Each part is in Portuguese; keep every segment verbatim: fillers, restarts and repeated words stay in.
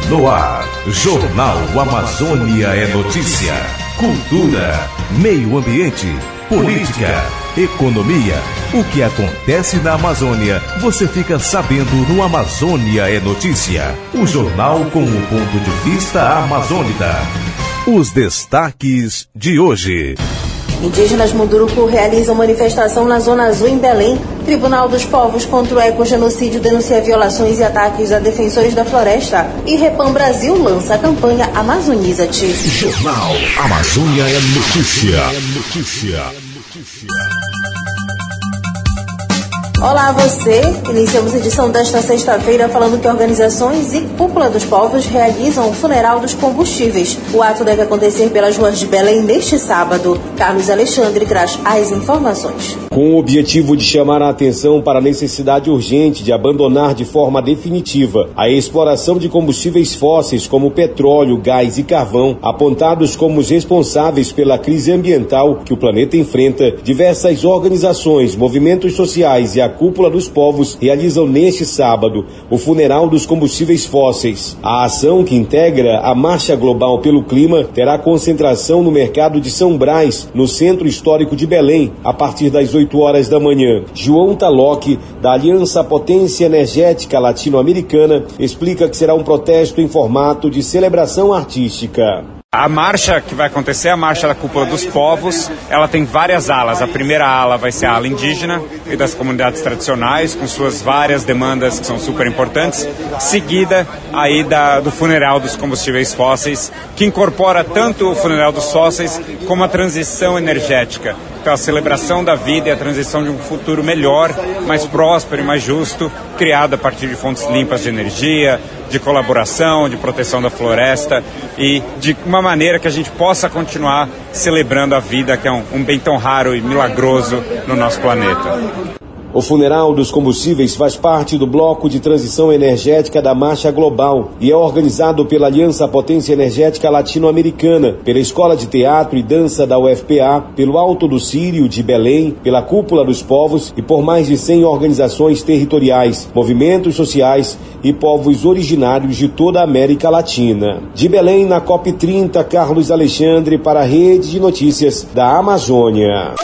No ar, Jornal Amazônia é notícia. Cultura, meio ambiente, política, economia. O que acontece na Amazônia, você fica sabendo no Amazônia é Notícia. O jornal com o ponto de vista amazônida. Os destaques de hoje. Indígenas Munduruku realizam manifestação na Zona Azul em Belém. Tribunal dos Povos contra o Ecogenocídio denuncia violações e ataques a defensores da floresta. E Repam Brasil lança a campanha Amazoniza-te. Jornal Amazônia é Notícia. Notícia. Notícia. Olá a você, iniciamos a edição desta sexta-feira falando que organizações e Cúpula dos Povos realizam o funeral dos combustíveis. O ato deve acontecer pelas ruas de Belém neste sábado. Carlos Alexandre traz as informações. Com o objetivo de chamar a atenção para a necessidade urgente de abandonar de forma definitiva a exploração de combustíveis fósseis como petróleo, gás e carvão, apontados como os responsáveis pela crise ambiental que o planeta enfrenta, diversas organizações, movimentos sociais e a Cúpula dos Povos realizam neste sábado o funeral dos combustíveis fósseis. A ação, que integra a Marcha Global pelo Clima, terá concentração no mercado de São Brás, no Centro Histórico de Belém, a partir das oito horas da manhã. João Taloc, da Aliança Potência Energética Latino-Americana, explica que será um protesto em formato de celebração artística. A marcha que vai acontecer, a Marcha da Cúpula dos Povos, ela tem várias alas. A primeira ala vai ser a ala indígena e das comunidades tradicionais, com suas várias demandas que são super importantes, seguida aí da, do funeral dos combustíveis fósseis, que incorpora tanto o funeral dos fósseis como a transição energética. Então, a celebração da vida e a transição de um futuro melhor, mais próspero e mais justo, criado a partir de fontes limpas de energia, de colaboração, de proteção da floresta e de uma maneira que a gente possa continuar celebrando a vida, que é um, um bem tão raro e milagroso no nosso planeta. O funeral dos combustíveis faz parte do bloco de transição energética da Marcha Global e é organizado pela Aliança Potência Energética Latino-Americana, pela Escola de Teatro e Dança da U F P A, pelo Alto do Sírio de Belém, pela Cúpula dos Povos e por mais de cem organizações territoriais, movimentos sociais e povos originários de toda a América Latina. De Belém, na COP trinta, Carlos Alexandre para a Rede de Notícias da Amazônia.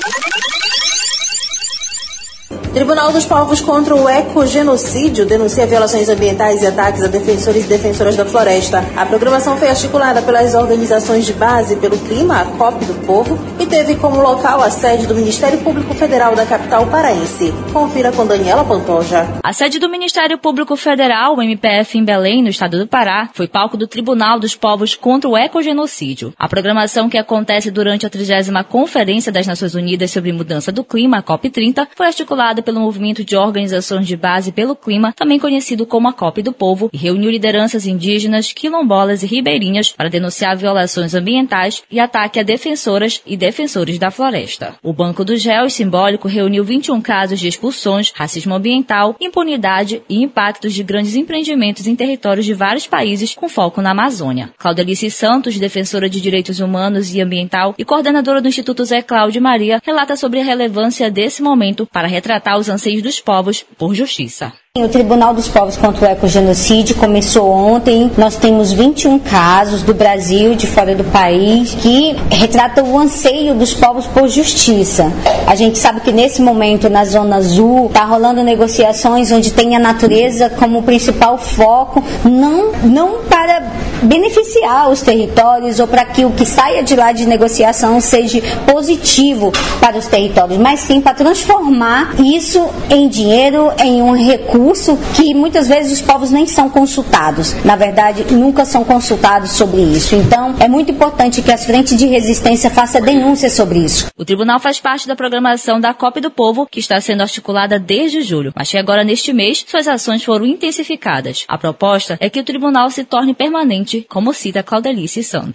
Tribunal dos Povos contra o Ecogenocídio denuncia violações ambientais e ataques a defensores e defensoras da floresta. A programação foi articulada pelas organizações de base pelo clima, a COP do Povo, e teve como local a sede do Ministério Público Federal da capital paraense. Confira com Daniela Pantoja. A sede do Ministério Público Federal, o M P F em Belém, no estado do Pará, foi palco do Tribunal dos Povos contra o Ecogenocídio. A programação, que acontece durante a trigésima Conferência das Nações Unidas sobre Mudança do Clima, a COP trinta, foi articulada pelo movimento de organizações de base pelo clima, também conhecido como a COP do Povo, e reuniu lideranças indígenas, quilombolas e ribeirinhas para denunciar violações ambientais e ataque a defensoras e defensores da floresta. O Banco dos Réus simbólico reuniu vinte e um casos de expulsões, racismo ambiental, impunidade e impactos de grandes empreendimentos em territórios de vários países com foco na Amazônia. Claudelice Santos, defensora de direitos humanos e ambiental e coordenadora do Instituto Zé Cláudio Maria, relata sobre a relevância desse momento para retratar os anseios dos povos por justiça. O Tribunal dos Povos contra o Ecogenocídio começou ontem. Nós temos vinte e um casos do Brasil, de fora do país, que retratam o anseio dos povos por justiça. A gente sabe que nesse momento na Zona Azul está rolando negociações onde tem a natureza como principal foco, não, não para beneficiar os territórios ou para que o que saia de lá de negociação seja positivo para os territórios, mas sim para transformar isso em dinheiro, em um recurso que muitas vezes os povos nem são consultados. Na verdade, nunca são consultados sobre isso. Então, é muito importante que as frentes de resistência façam denúncias sobre isso. O tribunal faz parte da programação da COP do Povo, que está sendo articulada desde julho, mas que agora neste mês suas ações foram intensificadas. A proposta é que o tribunal se torne permanente, como cita Claudelice Santos.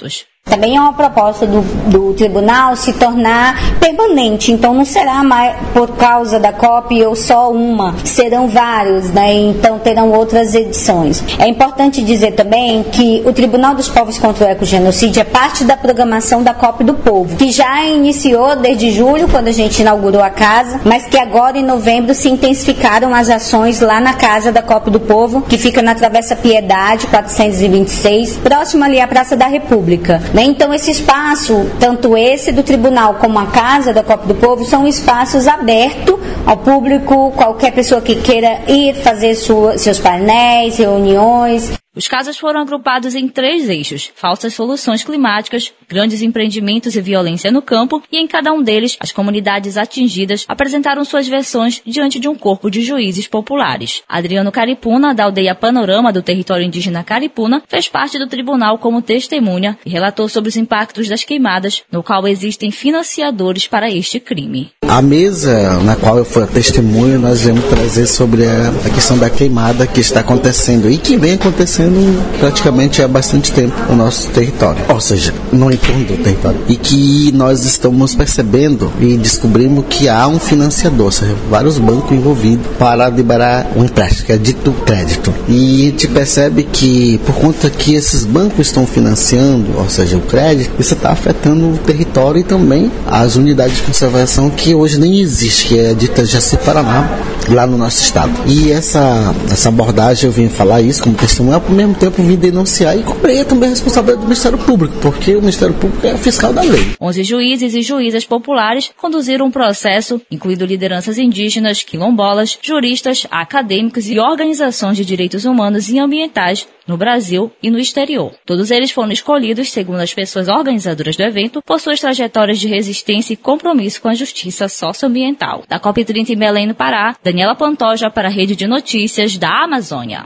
Também é uma proposta do, do tribunal se tornar permanente, então não será mais por causa da C O P ou só uma, serão vários, né? Então terão outras edições. É importante dizer também que o Tribunal dos Povos contra o Ecogenocídio é parte da programação da C O P do Povo, que já iniciou desde julho, quando a gente inaugurou a casa, mas que agora em novembro se intensificaram as ações lá na casa da C O P do Povo, que fica na Travessa Piedade, quatrocentos e vinte e seis, próximo ali à Praça da República. Então esse espaço, tanto esse do tribunal como a casa da C O P do Povo, são espaços abertos ao público, qualquer pessoa que queira ir fazer sua, seus painéis, reuniões. Os casos foram agrupados em três eixos: falsas soluções climáticas, grandes empreendimentos e violência no campo, e em cada um deles, as comunidades atingidas apresentaram suas versões diante de um corpo de juízes populares. Adriano Caripuna, da aldeia Panorama do território indígena Caripuna, fez parte do tribunal como testemunha e relatou sobre os impactos das queimadas, no qual existem financiadores para este crime. A mesa na qual eu fui a testemunha, nós vamos trazer sobre a, a questão da queimada que está acontecendo e que vem acontecendo praticamente há bastante tempo no nosso território, ou seja, no entorno do território, e que nós estamos percebendo e descobrimos que há um financiador, ou seja, vários bancos envolvidos para liberar um empréstimo, que é dito crédito, e a gente percebe que por conta que esses bancos estão financiando, ou seja, o crédito, isso está afetando o território e também as unidades de conservação que hoje nem existe, que é dita Jaci-Paraná, lá no nosso estado. E essa, essa abordagem, eu vim falar isso como testemunha, ao mesmo tempo vim denunciar e cobrei também a responsabilidade do Ministério Público, porque o Ministério Público é o fiscal da lei. onze juízes e juízas populares conduziram um processo, incluindo lideranças indígenas, quilombolas, juristas, acadêmicos e organizações de direitos humanos e ambientais no Brasil e no exterior. Todos eles foram escolhidos, segundo as pessoas organizadoras do evento, por suas trajetórias de resistência e compromisso com a justiça socioambiental. Da COP trinta em Belém, no Pará, Daniela Pantoja para a Rede de Notícias da Amazônia.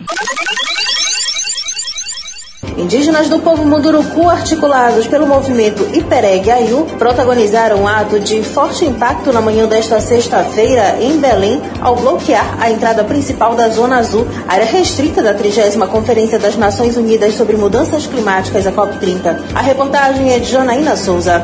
Indígenas do povo Munduruku, articulados pelo movimento Ipereg-Aiú, protagonizaram um ato de forte impacto na manhã desta sexta-feira em Belém, ao bloquear a entrada principal da Zona Azul, área restrita da trigésima Conferência das Nações Unidas sobre Mudanças Climáticas, a COP trinta. A reportagem é de Janaína Souza.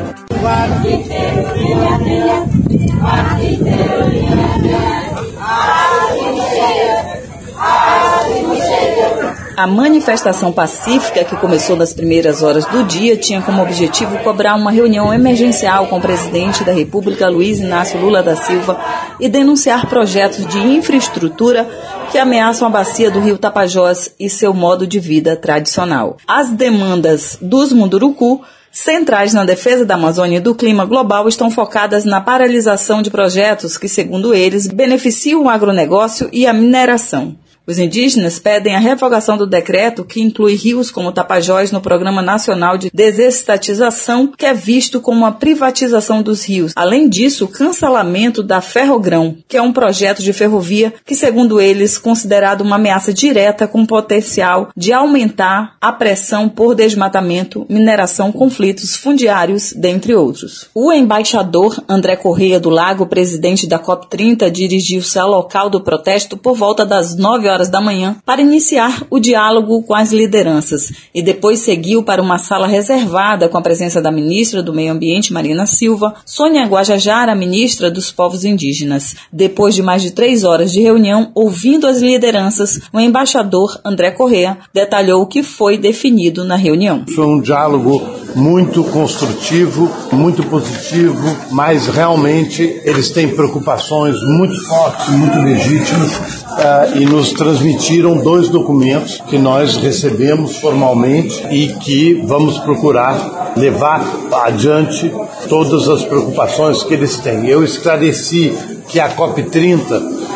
A manifestação pacífica, que começou nas primeiras horas do dia, tinha como objetivo cobrar uma reunião emergencial com o presidente da República, Luiz Inácio Lula da Silva, e denunciar projetos de infraestrutura que ameaçam a bacia do rio Tapajós e seu modo de vida tradicional. As demandas dos Munduruku, centrais na defesa da Amazônia e do clima global, estão focadas na paralisação de projetos que, segundo eles, beneficiam o agronegócio e a mineração. Os indígenas pedem a revogação do decreto que inclui rios como Tapajós no Programa Nacional de Desestatização, que é visto como uma privatização dos rios. Além disso, o cancelamento da Ferrogrão, que é um projeto de ferrovia que, segundo eles, considerado uma ameaça direta com potencial de aumentar a pressão por desmatamento, mineração, conflitos fundiários, dentre outros. O embaixador André Correia do Lago, presidente da COP trinta, dirigiu-se ao local do protesto por volta das nove horas da manhã para iniciar o diálogo com as lideranças e depois seguiu para uma sala reservada com a presença da ministra do Meio Ambiente, Marina Silva, Sônia Guajajara, ministra dos Povos Indígenas. Depois de mais de três horas de reunião, ouvindo as lideranças, o embaixador André Correia detalhou o que foi definido na reunião. Foi um diálogo muito construtivo, muito positivo, mas realmente eles têm preocupações muito fortes, muito legítimas, uh, e nos transmitiram dois documentos que nós recebemos formalmente e que vamos procurar levar adiante todas as preocupações que eles têm. Eu esclareci que a COP trinta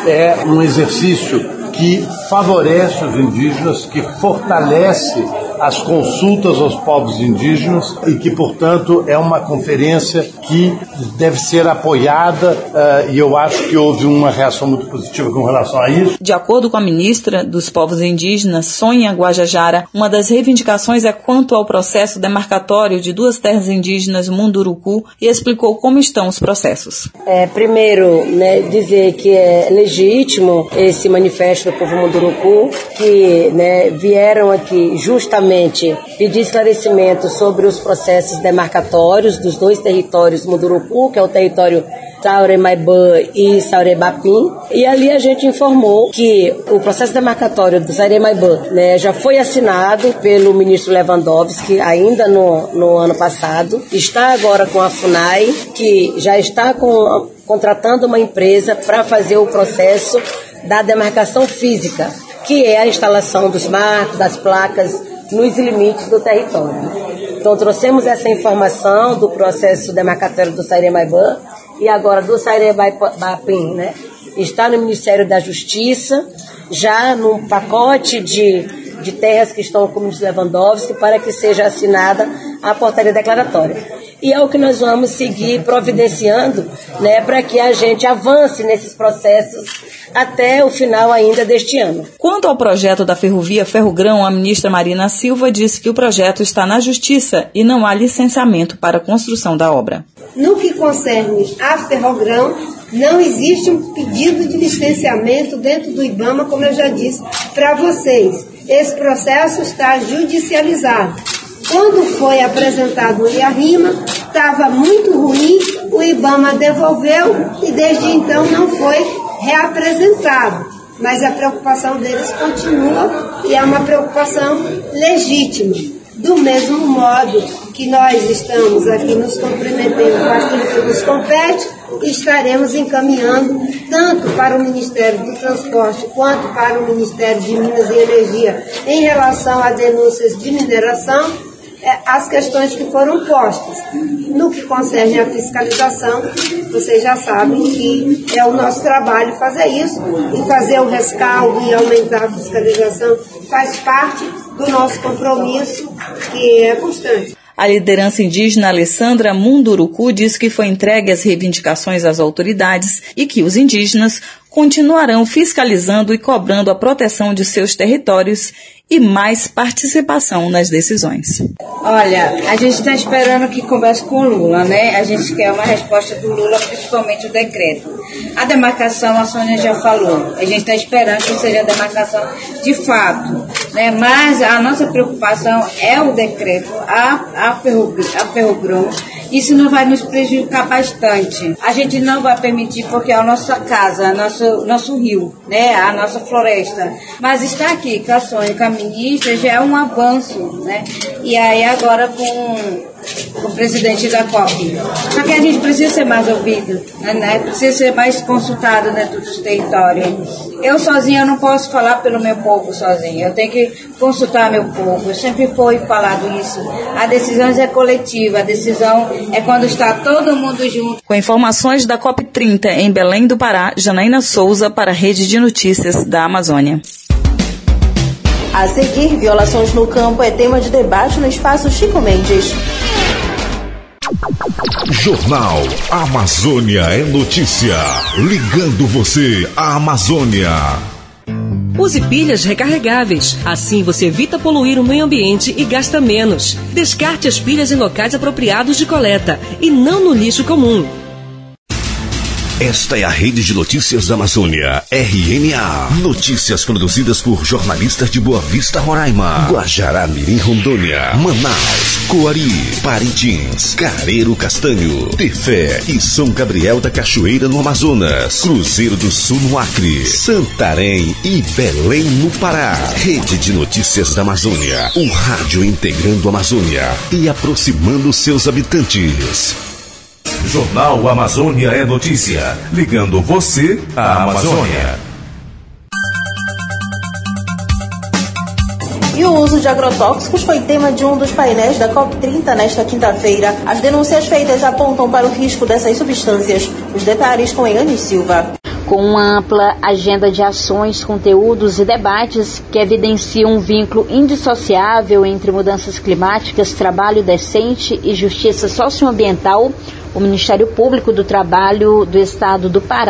é um exercício que favorece os indígenas, que fortalece as consultas aos povos indígenas e que, portanto, é uma conferência que deve ser apoiada, uh, e eu acho que houve uma reação muito positiva com relação a isso. De acordo com a ministra dos Povos Indígenas, Sônia Guajajara, uma das reivindicações é quanto ao processo demarcatório de duas terras indígenas Munduruku e explicou como estão os processos. É, primeiro, né, dizer que é legítimo esse manifesto do povo Munduruku, que, né, vieram aqui justamente primeiramente, pedir esclarecimento sobre os processos demarcatórios dos dois territórios Munduruku, que é o território Sauremaibã e Saurebapim, e ali a gente informou que o processo demarcatório do Sauremaibã, né, já foi assinado pelo ministro Lewandowski ainda no, no ano passado, está agora com a FUNAI, que já está com, contratando uma empresa para fazer o processo da demarcação física, que é a instalação dos marcos, das placas nos limites do território. Então trouxemos essa informação do processo demarcatório do Sauremaibã e agora do Saurebapim, né? Está no Ministério da Justiça, já num pacote de, de terras que estão com o ministro Lewandowski para que seja assinada a portaria declaratória. E é o que nós vamos seguir providenciando, né, para que a gente avance nesses processos até o final ainda deste ano. Quanto ao projeto da ferrovia Ferrogrão, a ministra Marina Silva disse que o projeto está na Justiça e não há licenciamento para a construção da obra. No que concerne a Ferrogrão, não existe um pedido de licenciamento dentro do IBAMA, como eu já disse para vocês. Esse processo está judicializado. Quando foi apresentado o IARIMA, estava muito ruim, o IBAMA devolveu e desde então não foi reapresentado. Mas a preocupação deles continua e é uma preocupação legítima. Do mesmo modo que nós estamos aqui nos comprometendo com aquilo que nos compete, estaremos encaminhando tanto para o Ministério do Transporte quanto para o Ministério de Minas e Energia em relação a denúncias de mineração, as questões que foram postas. No que concerne a fiscalização, vocês já sabem que é o nosso trabalho fazer isso, e fazer o rescaldo e aumentar a fiscalização faz parte do nosso compromisso, que é constante. A liderança indígena Alessandra Munduruku disse que foi entregue as reivindicações às autoridades e que os indígenas continuarão fiscalizando e cobrando a proteção de seus territórios e mais participação nas decisões. Olha, a gente está esperando que converse com o Lula, né? A gente quer uma resposta do Lula, principalmente o decreto. A demarcação, a Sônia já falou, a gente está esperando que seja a demarcação de fato, né? Mas a nossa preocupação é o decreto, a, a, a Ferrogrão. Isso não vai nos prejudicar bastante. A gente não vai permitir porque é a nossa casa, nosso, nosso rio, né? A nossa floresta. Mas estar aqui com a Sônia, com a ministra, já é um avanço, né? E aí agora com o presidente da C O P. Só que a gente precisa ser mais ouvido, né? Precisa ser mais consultado dentro dos territórios. Eu sozinha eu não posso falar pelo meu povo sozinha. Eu tenho que consultar meu povo. Sempre foi falado isso. A decisão é coletiva, a decisão é quando está todo mundo junto. Com informações da COP trinta em Belém do Pará, Janaína Souza para a Rede de Notícias da Amazônia. A seguir, violações no campo é tema de debate no espaço Chico Mendes. Jornal Amazônia é notícia. Ligando você à Amazônia. Use pilhas recarregáveis. Assim você evita poluir o meio ambiente e gasta menos. Descarte as pilhas em locais apropriados de coleta e não no lixo comum. Esta é a Rede de Notícias da Amazônia, R N A. Notícias produzidas por jornalistas de Boa Vista, Roraima, Guajará-Mirim, Rondônia, Manaus, Coari, Parintins, Careiro Castanho, Tefé e São Gabriel da Cachoeira, no Amazonas, Cruzeiro do Sul, no Acre, Santarém e Belém, no Pará. Rede de Notícias da Amazônia, um rádio integrando a Amazônia e aproximando seus habitantes. Jornal Amazônia é notícia, ligando você à Amazônia. E o uso de agrotóxicos foi tema de um dos painéis da COP trinta nesta quinta-feira. As denúncias feitas apontam para o risco dessas substâncias. Os detalhes com Elaine Silva. Com uma ampla agenda de ações, conteúdos e debates que evidenciam um vínculo indissociável entre mudanças climáticas, trabalho decente e justiça socioambiental, o Ministério Público do Trabalho do Estado do Pará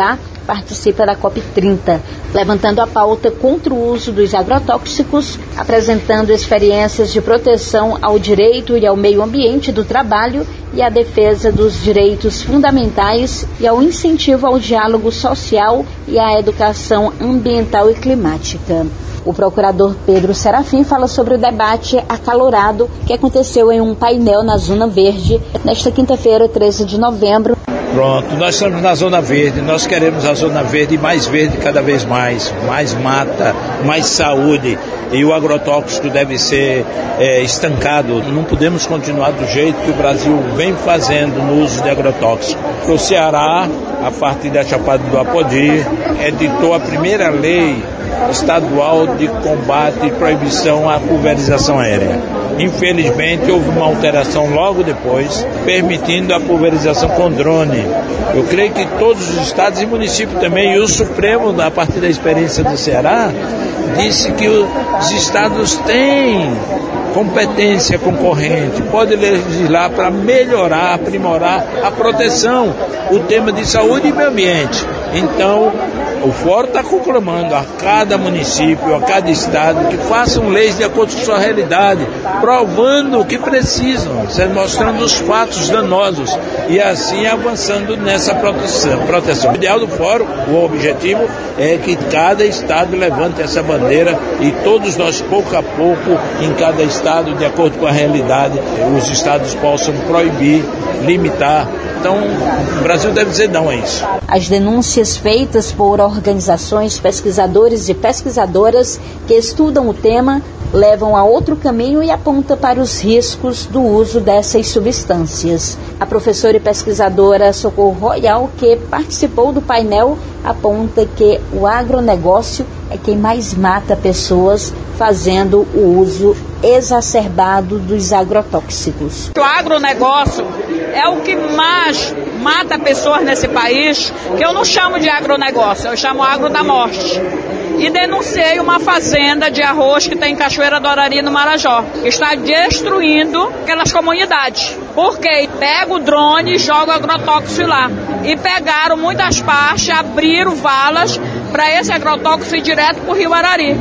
participa da COP trinta, levantando a pauta contra o uso dos agrotóxicos, apresentando experiências de proteção ao direito e ao meio ambiente do trabalho e à defesa dos direitos fundamentais e ao incentivo ao diálogo social e à educação ambiental e climática. O procurador Pedro Serafim fala sobre o debate acalorado que aconteceu em um painel na Zona Verde nesta quinta-feira, treze de novembro. Pronto, nós estamos na Zona Verde, nós queremos a Zona Verde mais verde cada vez mais, mais mata, mais saúde, e o agrotóxico deve ser é, estancado. Não podemos continuar do jeito que o Brasil vem fazendo no uso de agrotóxico. O Ceará, a partir da Chapada do Apodi, editou a primeira lei estadual de combate e proibição à pulverização aérea. Infelizmente, houve uma alteração logo depois, permitindo a pulverização com drone. Eu creio que todos os estados e municípios também, e o Supremo, a partir da experiência do Ceará, disse que os estados têm competência concorrente, pode legislar para melhorar, aprimorar a proteção, o tema de saúde e meio ambiente. Então, o Fórum está conclamando a cada município, a cada estado, que façam leis de acordo com sua realidade, provando o que precisam, mostrando os fatos danosos e assim avançando nessa proteção. proteção. O ideal do Fórum, o objetivo é que cada estado levante essa bandeira e todos nós, pouco a pouco, em cada estado, de acordo com a realidade, os estados possam proibir, limitar. Então, o Brasil deve dizer não a isso. As denúncias feitas por organizações, pesquisadores e pesquisadoras que estudam o tema levam a outro caminho e apontam para os riscos do uso dessas substâncias. A professora e pesquisadora Socorro Royal, que participou do painel, aponta que o agronegócio é quem mais mata pessoas fazendo o uso exacerbado dos agrotóxicos. O agronegócio é o que mais mata pessoas nesse país, que eu não chamo de agronegócio, eu chamo agro da morte. E denunciei uma fazenda de arroz que tem em Cachoeira do Arari, no Marajó, que está destruindo aquelas comunidades. Porque pega o drone e joga o agrotóxico lá. E pegaram muitas partes, abriram valas para esse agrotóxico ir direto para o Rio Arari.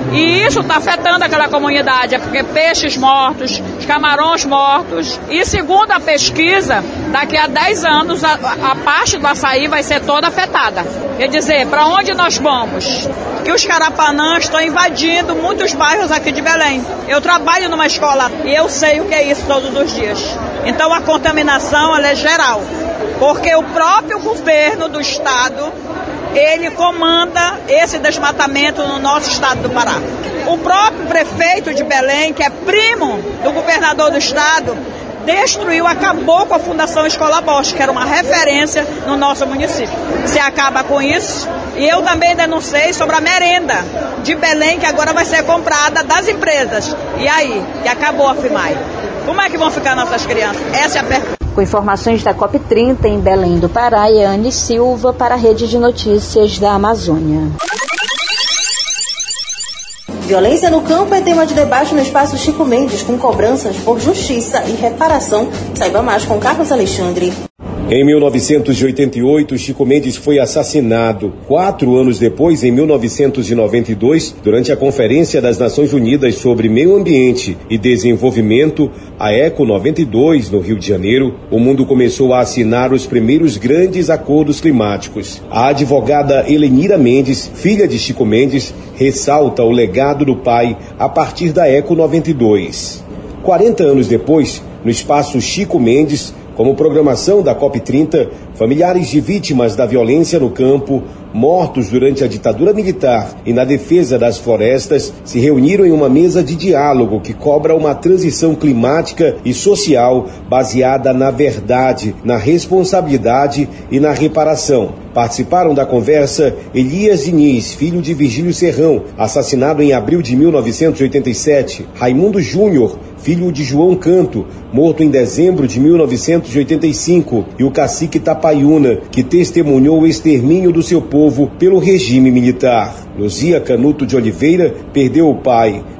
E isso está afetando aquela comunidade, é porque peixes mortos, os camarões mortos. E segundo a pesquisa, daqui a dez anos a, a parte do açaí vai ser toda afetada. Quer dizer, para onde nós vamos? Que os carapanãs estão invadindo muitos bairros aqui de Belém. Eu trabalho numa escola e eu sei o que é isso todos os dias. Então a contaminação ela é geral, porque o próprio governo do estado ele comanda esse desmatamento no nosso estado do Pará. O próprio prefeito de Belém, que é primo do governador do estado, destruiu, acabou com a Fundação Escola Bosch, que era uma referência no nosso município. Se acaba com isso, e eu também denunciei sobre a merenda de Belém, que agora vai ser comprada das empresas. E aí? Que acabou a FIMAI. Como é que vão ficar nossas crianças? Essa é a pergunta. Com informações da COP trinta em Belém do Pará, Yane Silva para a Rede de Notícias da Amazônia. Violência no campo é tema de debate no espaço Chico Mendes, com cobranças por justiça e reparação. Saiba mais com Carlos Alexandre. Em mil novecentos e oitenta e oito, Chico Mendes foi assassinado. Quatro anos depois, em mil novecentos e noventa e dois, durante a Conferência das Nações Unidas sobre Meio Ambiente e Desenvolvimento, a ECO noventa e dois, no Rio de Janeiro, o mundo começou a assinar os primeiros grandes acordos climáticos. A advogada Helenira Mendes, filha de Chico Mendes, ressalta o legado do pai a partir da ECO noventa e dois. quarenta anos depois, no espaço Chico Mendes, como programação da COP trinta, familiares de vítimas da violência no campo, mortos durante a ditadura militar e na defesa das florestas, se reuniram em uma mesa de diálogo que cobra uma transição climática e social baseada na verdade, na responsabilidade e na reparação. Participaram da conversa Elias Diniz, filho de Virgílio Serrão, assassinado em abril de mil novecentos e oitenta e sete, Raimundo Júnior, filho de João Canto, morto em dezembro de mil novecentos e oitenta e cinco, e o cacique Tapaiuna, que testemunhou o extermínio do seu povo pelo regime militar. Luzia Canuto de Oliveira perdeu o pai,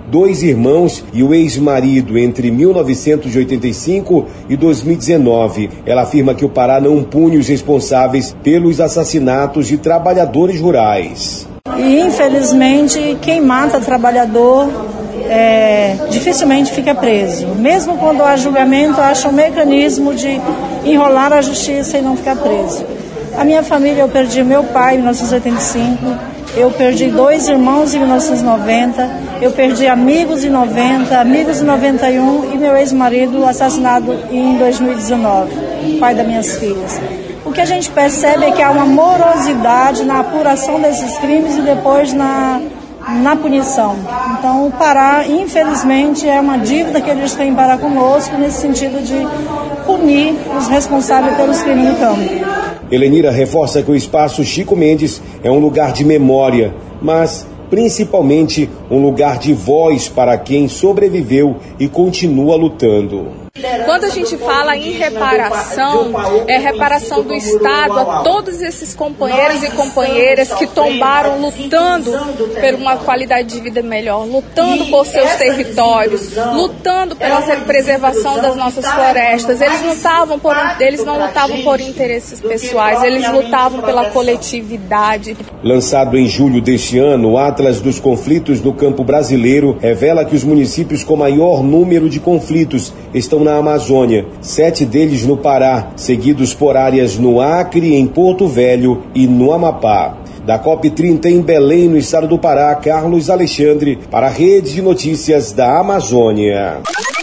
dois irmãos e o ex-marido entre mil novecentos e oitenta e cinco e dois mil e dezenove. Ela afirma que o Pará não pune os responsáveis pelos assassinatos de trabalhadores rurais. E, infelizmente, quem mata trabalhador é, dificilmente fica preso. Mesmo quando há julgamento, acha um mecanismo de enrolar a justiça e não ficar preso. A minha família, eu perdi meu pai em mil novecentos e oitenta e cinco, eu perdi dois irmãos em mil novecentos e noventa, eu perdi amigos em noventa, amigos em noventa e um e meu ex-marido assassinado em dois mil e dezenove, pai das minhas filhas. O que a gente percebe é que há uma morosidade na apuração desses crimes e depois na, na punição. Então, o Pará, infelizmente, é uma dívida que eles têm para conosco nesse sentido de punir os responsáveis pelos crimes no campo. Helenira reforça que o espaço Chico Mendes é um lugar de memória, mas principalmente um lugar de voz para quem sobreviveu e continua lutando. Quando a gente fala em reparação, é reparação do Estado a todos esses companheiros e companheiras que tombaram lutando por uma qualidade de vida melhor, lutando por seus territórios, lutando pela preservação das nossas florestas. Eles lutavam por, eles não lutavam por interesses pessoais, eles lutavam pela coletividade. Lançado em julho deste ano, o Atlas dos Conflitos no Campo Brasileiro revela que os municípios com maior número de conflitos estão na Amazônia, sete deles no Pará, seguidos por áreas no Acre, em Porto Velho e no Amapá. Da COP trinta em Belém, no estado do Pará, Carlos Alexandre, para a Rede de Notícias da Amazônia.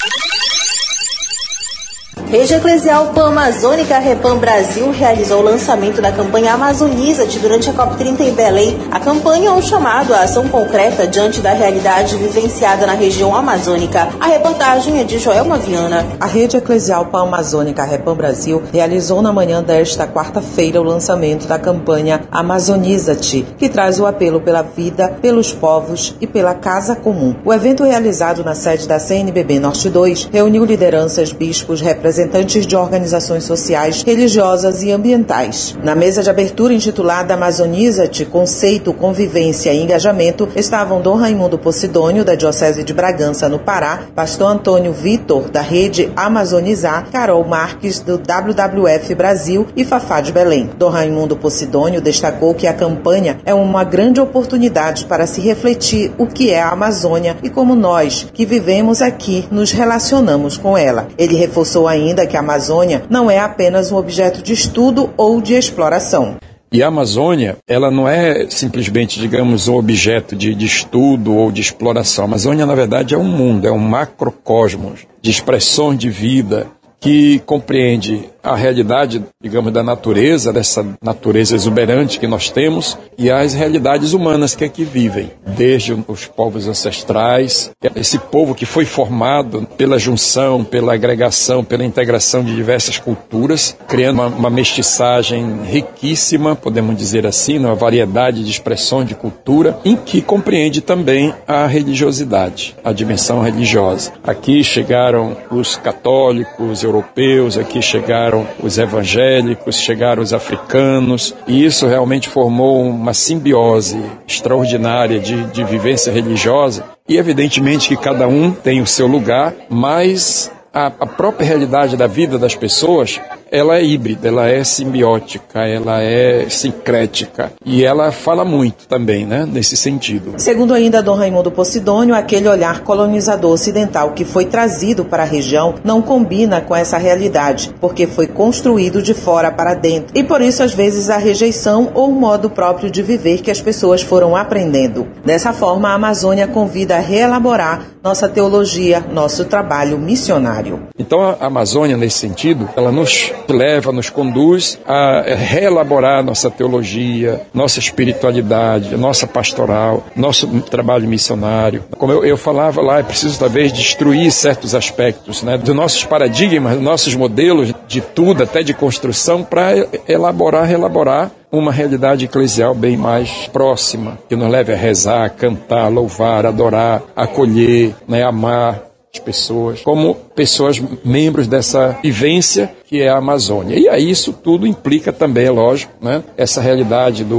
Rede Eclesial Pan-Amazônica Repam Brasil realizou o lançamento da campanha Amazoniza-te durante a COP trinta em Belém. A campanha é um chamado à ação concreta diante da realidade vivenciada na região amazônica. A reportagem é de Joelma Viana. A Rede Eclesial Pan-Amazônica Repam Brasil realizou na manhã desta quarta-feira o lançamento da campanha Amazoniza-te, que traz o apelo pela vida, pelos povos e pela casa comum. O evento, realizado na sede da C N B B Norte dois, reuniu lideranças, bispos, representantes representantes de organizações sociais, religiosas e ambientais. Na mesa de abertura intitulada Amazoniza-te, Conceito, Convivência e Engajamento, estavam Dom Raimundo Posidônio, da Diocese de Bragança, no Pará, Pastor Antônio Vitor, da Rede Amazonizar, Carol Marques, do W W F Brasil e Fafá de Belém. Dom Raimundo Posidônio destacou que a campanha é uma grande oportunidade para se refletir o que é a Amazônia e como nós, que vivemos aqui, nos relacionamos com ela. Ele reforçou ainda que a Amazônia não é apenas um objeto de estudo ou de exploração. E a Amazônia, ela não é simplesmente, digamos, um objeto de, de estudo ou de exploração. A Amazônia, na verdade, é um mundo, é um macrocosmos de expressões de vida que compreende a realidade, digamos, da natureza, dessa natureza exuberante que nós temos, e as realidades humanas que aqui vivem, desde os povos ancestrais, esse povo que foi formado pela junção, pela agregação, pela integração de diversas culturas, criando uma, uma mestiçagem riquíssima, podemos dizer assim, uma variedade de expressões de cultura, em que compreende também a religiosidade, a dimensão religiosa. Aqui chegaram os católicos europeus, aqui chegaram os evangélicos, chegaram os africanos, e isso realmente formou uma simbiose extraordinária de, de vivência religiosa, e evidentemente que cada um tem o seu lugar, mas a, a própria realidade da vida das pessoas, ela é híbrida, ela é simbiótica, ela é sincrética, e ela fala muito também, né, nesse sentido. Segundo ainda Dom Raimundo Posidônio, aquele olhar colonizador ocidental que foi trazido para a região não combina com essa realidade, porque foi construído de fora para dentro, e por isso às vezes a rejeição ou o modo próprio de viver que as pessoas foram aprendendo. Dessa forma, a Amazônia convida a reelaborar nossa teologia, nosso trabalho missionário. Então a Amazônia, nesse sentido, ela nos leva, nos conduz a reelaborar nossa teologia, nossa espiritualidade, nossa pastoral, nosso trabalho missionário. Como eu, eu falava lá, é preciso talvez destruir certos aspectos, né, dos nossos paradigmas, dos nossos modelos de tudo, até de construção, para elaborar, reelaborar uma realidade eclesial bem mais próxima, que nos leve a rezar, cantar, louvar, adorar, acolher, né, amar as pessoas, como pessoas membros dessa vivência que é a Amazônia. E aí isso tudo implica também, é lógico, né, essa realidade do,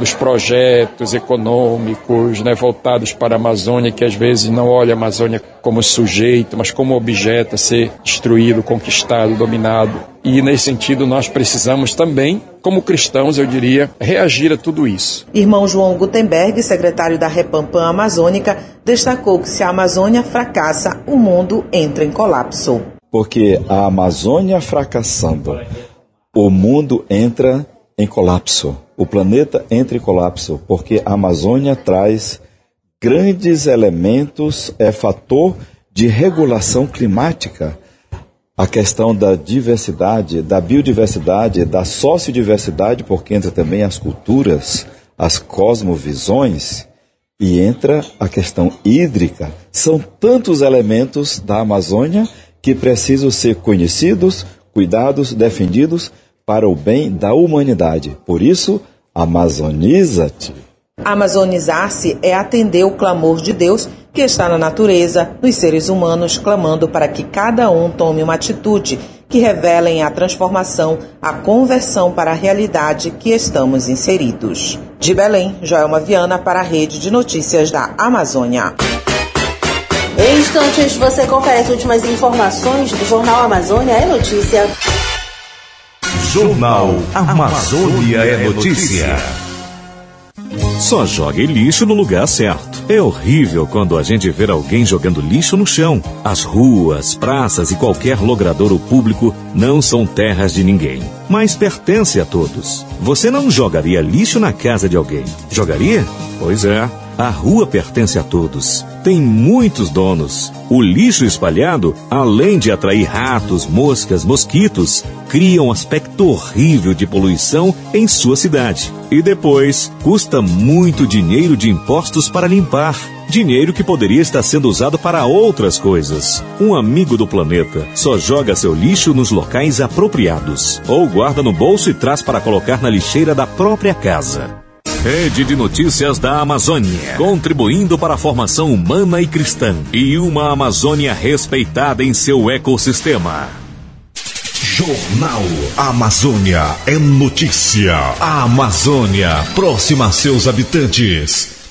nos projetos econômicos, né, voltados para a Amazônia, que às vezes não olha a Amazônia como sujeito, mas como objeto a ser destruído, conquistado, dominado. E nesse sentido nós precisamos também, como cristãos, eu diria, reagir a tudo isso. Irmão João Gutenberg, secretário da Repampam Amazônica, destacou que se a Amazônia fracassa, o mundo entra em colapso. Porque a Amazônia fracassando, o mundo entra em colapso. O planeta entra em colapso, porque a Amazônia traz grandes elementos, é fator de regulação climática. A questão da diversidade, da biodiversidade, da sociodiversidade, porque entra também as culturas, as cosmovisões, e entra a questão hídrica. São tantos elementos da Amazônia que precisam ser conhecidos, cuidados, defendidos para o bem da humanidade. Por isso, amazoniza-te. Amazonizar-se é atender o clamor de Deus que está na natureza, nos seres humanos, clamando para que cada um tome uma atitude que revelem a transformação, a conversão para a realidade que estamos inseridos. De Belém, Joelma Viana para a Rede de Notícias da Amazônia. Em instantes, você confere as últimas informações do Jornal Amazônia é Notícia. Jornal Amazônia é Notícia. Só jogue lixo no lugar certo. É horrível quando a gente vê alguém jogando lixo no chão. As ruas, praças e qualquer logradouro público não são terras de ninguém, mas pertence a todos. Você não jogaria lixo na casa de alguém, jogaria? Pois é. A rua pertence a todos. Tem muitos donos. O lixo espalhado, além de atrair ratos, moscas, mosquitos, cria um aspecto horrível de poluição em sua cidade. E depois, custa muito dinheiro de impostos para limpar. Dinheiro que poderia estar sendo usado para outras coisas. Um amigo do planeta só joga seu lixo nos locais apropriados. Ou guarda no bolso e traz para colocar na lixeira da própria casa. Rede de Notícias da Amazônia, contribuindo para a formação humana e cristã e uma Amazônia respeitada em seu ecossistema. Jornal Amazônia é notícia. A Amazônia próxima a seus habitantes.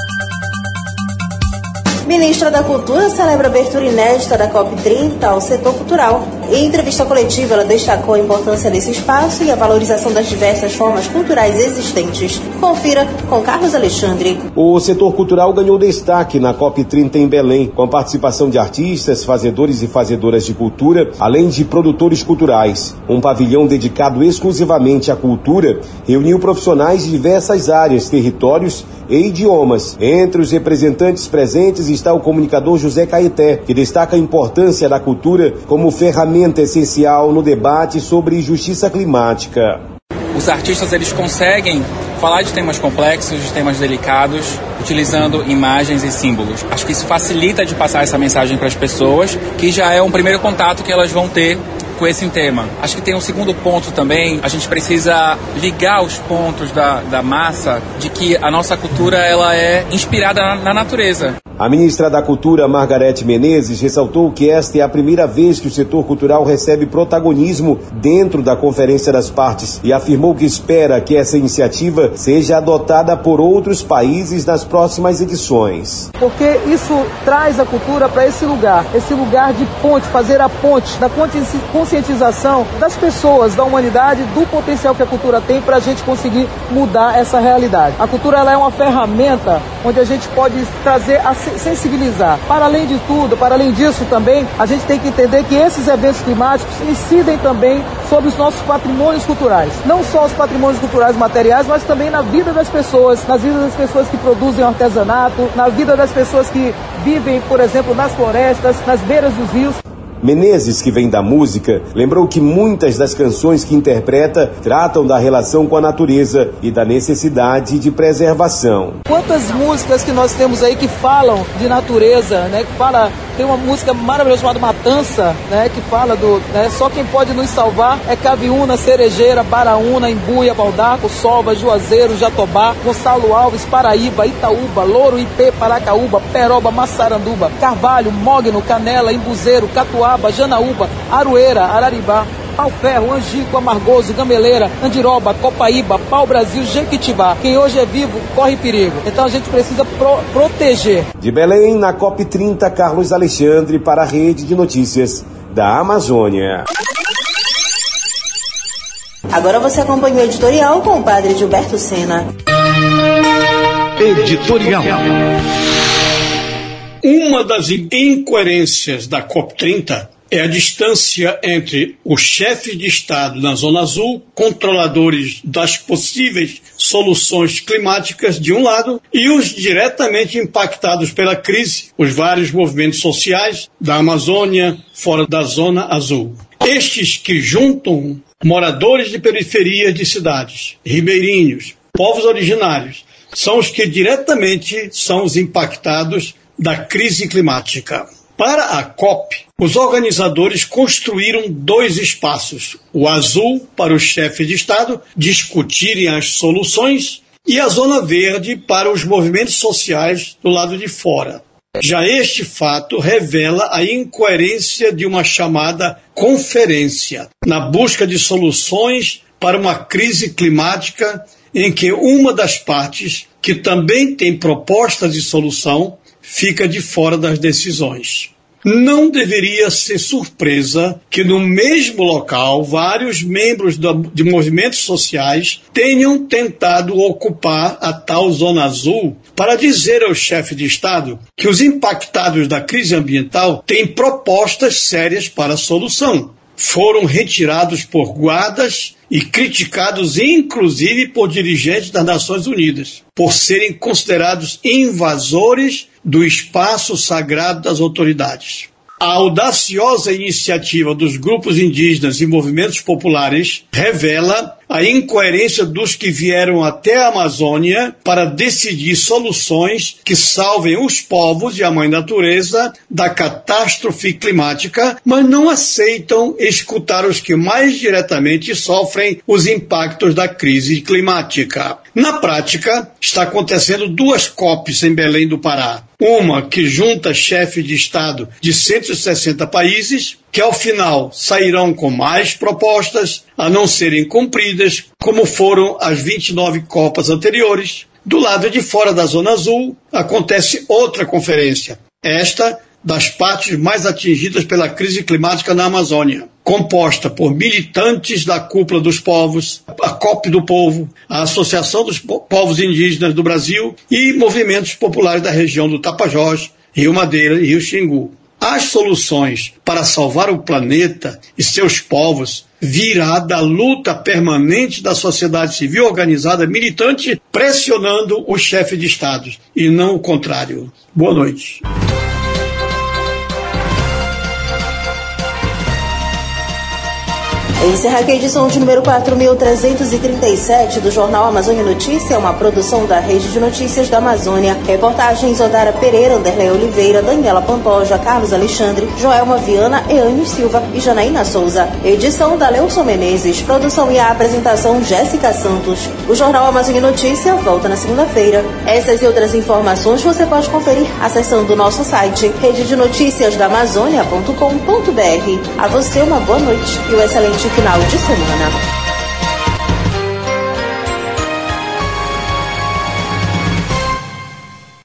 Ministra da Cultura celebra a abertura inédita da COP trinta ao setor cultural. Em entrevista coletiva, ela destacou a importância desse espaço e a valorização das diversas formas culturais existentes. Confira com Carlos Alexandre. O setor cultural ganhou destaque na COP trinta em Belém, com a participação de artistas, fazedores e fazedoras de cultura, além de produtores culturais. Um pavilhão dedicado exclusivamente à cultura reuniu profissionais de diversas áreas, territórios e idiomas. Entre os representantes presentes está o comunicador José Caeté, que destaca a importância da cultura como ferramenta essencial no debate sobre justiça climática. Os artistas eles conseguem falar de temas complexos, de temas delicados, utilizando imagens e símbolos. Acho que isso facilita de passar essa mensagem para as pessoas, que já é um primeiro contato que elas vão ter com esse tema. Acho que tem um segundo ponto também, a gente precisa ligar os pontos da, da massa de que a nossa cultura ela é inspirada na, na natureza. A ministra da Cultura, Margarete Menezes, ressaltou que esta é a primeira vez que o setor cultural recebe protagonismo dentro da Conferência das Partes e afirmou que espera que essa iniciativa seja adotada por outros países nas próximas edições. Porque isso traz a cultura para esse lugar, esse lugar de ponte, fazer a ponte da conscientização das pessoas, da humanidade, do potencial que a cultura tem para a gente conseguir mudar essa realidade. A cultura ela é uma ferramenta onde a gente pode trazer a sensibilizar. Para além de tudo, para além disso também, a gente tem que entender que esses eventos climáticos incidem também sobre os nossos patrimônios culturais. Não só os patrimônios culturais materiais, mas também na vida das pessoas, nas vidas das pessoas que produzem artesanato, na vida das pessoas que vivem, por exemplo, nas florestas, nas beiras dos rios. Menezes, que vem da música, lembrou que muitas das canções que interpreta tratam da relação com a natureza e da necessidade de preservação. Quantas músicas que nós temos aí que falam de natureza, né? Que fala, tem uma música maravilhosa chamada Matança, né? Que fala do, né? Só quem pode nos salvar é Cabiúna, Cerejeira, Baraúna, Embuia, Baldaco, Solva, Juazeiro, Jatobá, Gonçalo Alves, Paraíba, Itaúba, Louro, Ipê, Paracaúba, Peroba, Massaranduba, Carvalho, Mogno, Canela, Embuzeiro, Catuá, Janaúba, Aroeira, Araribá, Pau-Ferro, Angico, Amargoso, Gameleira, Andiroba, Copaíba, Pau-Brasil, Jequitibá. Quem hoje é vivo corre perigo. Então a gente precisa pro- proteger. De Belém, na COP trinta, Carlos Alexandre para a Rede de Notícias da Amazônia. Agora você acompanha o editorial com o padre Gilberto Sena. Editorial. Uma das incoerências da COP trinta é a distância entre os chefes de Estado na Zona Azul, controladores das possíveis soluções climáticas de um lado, e os diretamente impactados pela crise, os vários movimentos sociais da Amazônia, fora da Zona Azul. Estes que juntam moradores de periferias de cidades, ribeirinhos, povos originários, são os que diretamente são os impactados da crise climática. Para a COP, os organizadores construíram dois espaços, o azul para os chefes de Estado discutirem as soluções e a zona verde para os movimentos sociais do lado de fora. Já este fato revela a incoerência de uma chamada conferência, na busca de soluções para uma crise climática em que uma das partes, que também tem propostas de solução, fica de fora das decisões. Não deveria ser surpresa que no mesmo local vários membros de movimentos sociais tenham tentado ocupar a tal Zona Azul para dizer ao chefe de Estado que os impactados da crise ambiental têm propostas sérias para a solução. Foram retirados por guardas e criticados inclusive por dirigentes das Nações Unidas, por serem considerados invasores do espaço sagrado das autoridades. A audaciosa iniciativa dos grupos indígenas e movimentos populares revela a incoerência dos que vieram até a Amazônia para decidir soluções que salvem os povos e a mãe natureza da catástrofe climática, mas não aceitam escutar os que mais diretamente sofrem os impactos da crise climática. Na prática, está acontecendo duas COPs em Belém do Pará. Uma que junta chefes de Estado de cento e sessenta países, que ao final sairão com mais propostas a não serem cumpridas, como foram as vinte e nove Copas anteriores. Do lado de fora da Zona Azul, acontece outra conferência, esta das partes mais atingidas pela crise climática na Amazônia, composta por militantes da Cúpula dos Povos, a COP do Povo, a Associação dos Povos Indígenas do Brasil e movimentos populares da região do Tapajós, Rio Madeira e Rio Xingu. As soluções para salvar o planeta e seus povos virá da luta permanente da sociedade civil organizada militante pressionando o chefe de Estado e não o contrário. Boa noite. Encerra aqui a edição de número quatro mil trezentos e trinta e sete do Jornal Amazônia Notícia, uma produção da Rede de Notícias da Amazônia. Reportagens Odara Pereira, Anderlei Oliveira, Daniela Pantoja, Carlos Alexandre, Joelma Viana, Eane Silva e Janaína Souza. Edição da Leilson Menezes, produção e a apresentação Jéssica Santos. O Jornal Amazônia Notícia volta na segunda-feira. Essas e outras informações você pode conferir acessando o nosso site rede de notícias da amazônia ponto com ponto br. A você uma boa noite e um excelente final de semana.